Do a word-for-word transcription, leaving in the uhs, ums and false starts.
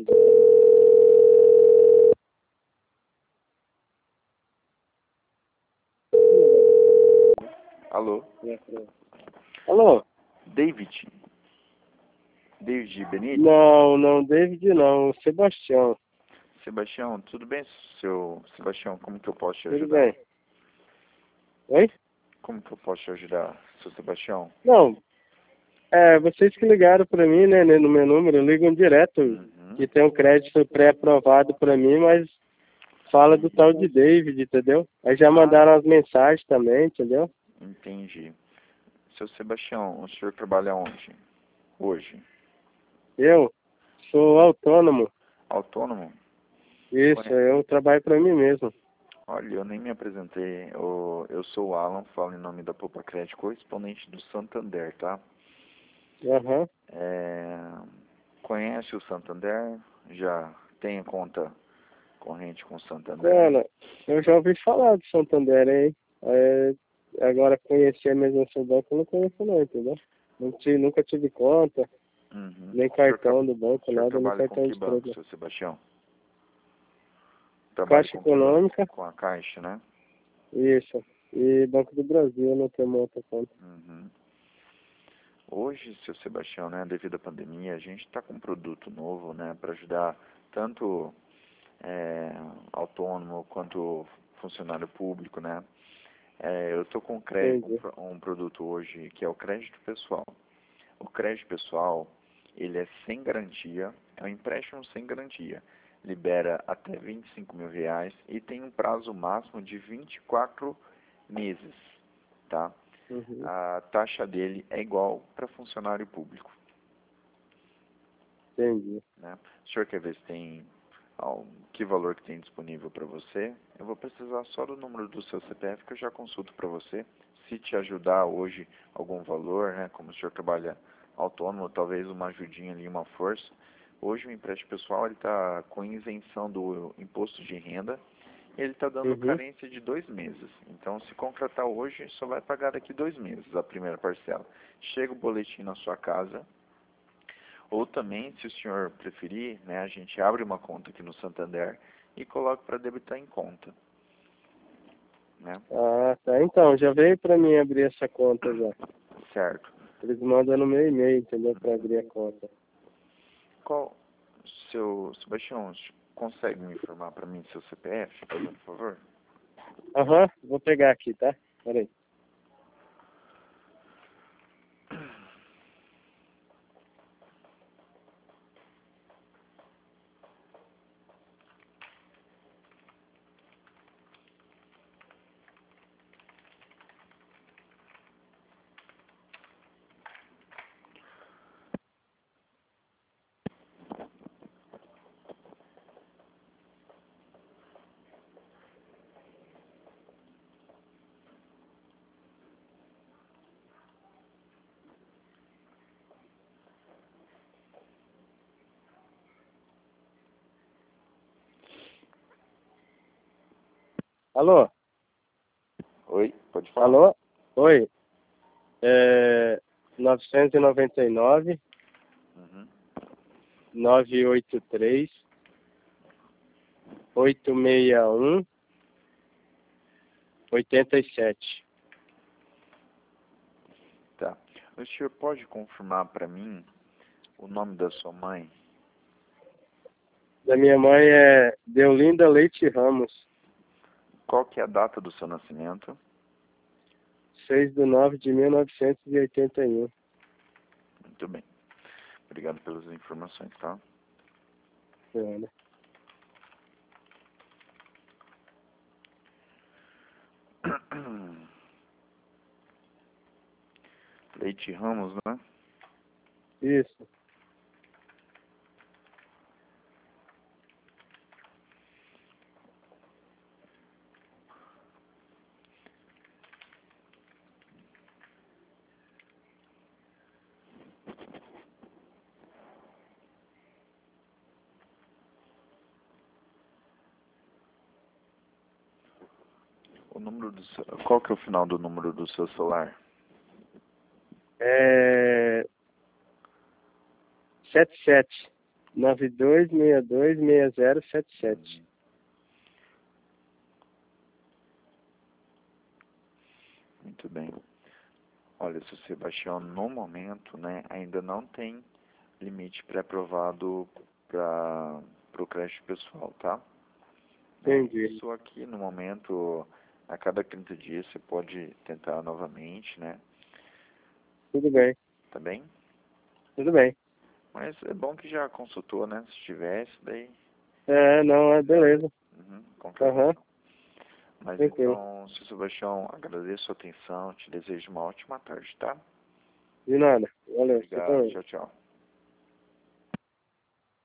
Alô? Alô? David? David Benítez? Não, não, David não, Sebastião. Sebastião, tudo bem, seu Sebastião? Como que eu posso te Tudo ajudar? bem. Oi? Como que eu posso te ajudar, seu Sebastião? Não, é, vocês que ligaram pra mim, né, no meu número, ligam direto, Uhum. que tem um crédito pré-aprovado pra mim, mas fala do tal de David, entendeu? Aí já mandaram as mensagens também, entendeu? Entendi. Seu Sebastião, o senhor trabalha onde? Hoje? Eu sou autônomo. Autônomo? Isso, Conhe- eu trabalho pra mim mesmo. Olha, eu nem me apresentei. Eu, eu sou o Alan, falo em nome da Poupa Crédito, correspondente do Santander, tá? Aham. É, conhece o Santander? Já tem conta corrente com o Santander? Cara, eu já ouvi falar de Santander, hein? É, agora conhecer mesmo esse banco, eu não conheço não, entendeu? Não tive, nunca tive conta, Uhum. nem O senhor cartão tra- do banco, o senhor nada, nem trabalha com cartão que de banco, crédito. seu Sebastião? Trabalha Caixa com que banco? Econômica, Com a Caixa, né? isso. E Banco do Brasil, eu não tenho outra conta. Uhum. Hoje, seu Sebastião, né, devido à pandemia, a gente está com um produto novo, né, para ajudar tanto é, autônomo quanto funcionário público, né? É, eu estou com um, crédito, um, Entendi. pro- um produto hoje que é o crédito pessoal. O crédito pessoal, ele é sem garantia, é um empréstimo sem garantia. Libera até vinte e cinco mil reais e tem um prazo máximo de vinte e quatro meses, tá? Uhum. A taxa dele é igual para funcionário público, Entendi. né? O senhor quer ver se tem ó, que valor que tem disponível para você? Eu vou precisar só do número do seu C P F que eu já consulto para você. Se te ajudar hoje algum valor, né? Como o senhor trabalha autônomo, talvez uma ajudinha ali, uma força. Hoje o empréstimo pessoal ele está com isenção do imposto de renda. Ele está dando Uhum. carência de dois meses. Então, se contratar hoje, só vai pagar daqui dois meses a primeira parcela. Chega o boletim na sua casa. Ou também, se o senhor preferir, né, a gente abre uma conta aqui no Santander e coloca para debitar em conta, né? Ah, tá. Então, já veio pra mim abrir essa conta já. Certo. Eles mandam no meu e-mail, entendeu? Pra abrir a conta. Qual, seu Sebastião, consegue me informar para mim seu C P F, por favor? Aham, vou pegar aqui, tá? Peraí. Alô? Oi, pode falar. Alô? Oi. É novecentos e noventa e nove, Uhum. novecentos e oitenta e três, oitocentos e sessenta e um, oitenta e sete. Tá. O senhor pode confirmar para mim o nome da sua mãe? Da minha mãe é Deolinda Leite Ramos, Qual que é a data do seu nascimento? seis de nove de mil novecentos e oitenta e um. Muito bem. Obrigado pelas informações, tá? Olha. Leite Ramos, né? Isso. O número do seu... Qual que é o final do número do seu celular? É setenta e sete. nove dois seis dois seis zero sete sete. Uhum. Muito bem. Olha, seu Sebastião, no momento, né, ainda não tem limite pré-aprovado para o crédito pessoal, tá? É, Entendi. isso aqui, no momento, a cada trinta dias você pode tentar novamente, né? Tudo bem, Tá bem? tudo bem. Mas é bom que já consultou, né? Se tivesse, daí... É, não, é beleza. Uhum, com Aham, Mas tranquilo. então, seu Sebastião, agradeço a sua atenção, te desejo uma ótima tarde, tá? De nada. Valeu, você Obrigado, também. tchau, tchau.